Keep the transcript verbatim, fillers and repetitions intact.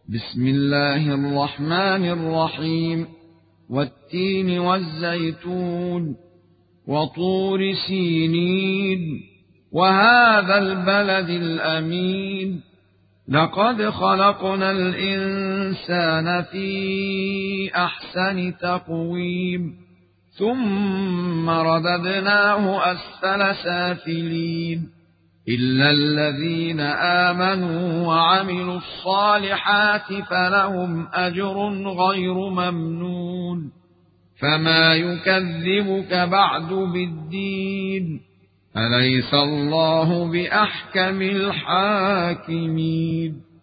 بسم الله الرحمن الرحيم. والتين والزيتون وطور سينين وهذا البلد الأمين لقد خلقنا الإنسان في أحسن تقويم ثم رددناه أسفل سافلين إلا الذين آمنوا وعملوا الصالحات فلهم أجر غير ممنون. فما يكذبك بعد بالدين؟ أليس الله بأحكم الحاكمين؟